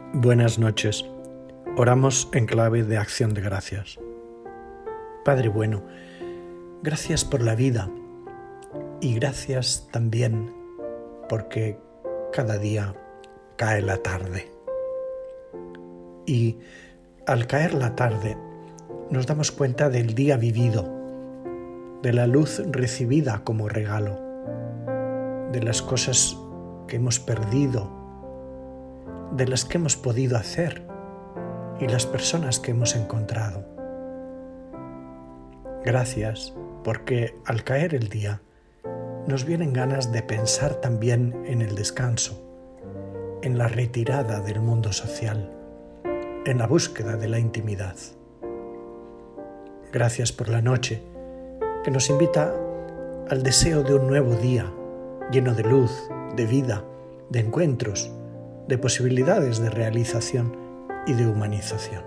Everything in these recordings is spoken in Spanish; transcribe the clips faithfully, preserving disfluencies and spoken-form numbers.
Buenas noches. Oramos en clave de acción de gracias. Padre bueno, gracias por la vida y gracias también porque cada día cae la tarde. Y al caer la tarde nos damos cuenta del día vivido, de la luz recibida como regalo, de las cosas que hemos perdido, de las que hemos podido hacer y las personas que hemos encontrado. Gracias porque al caer el día nos vienen ganas de pensar también en el descanso, en la retirada del mundo social, en la búsqueda de la intimidad. Gracias por la noche que nos invita al deseo de un nuevo día lleno de luz, de vida, de encuentros, de posibilidades de realización y de humanización.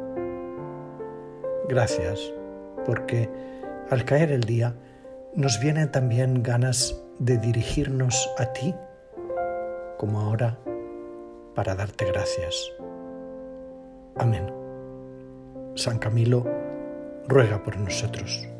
Gracias, porque al caer el día nos vienen también ganas de dirigirnos a ti, como ahora, para darte gracias. Amén. San Camilo, ruega por nosotros.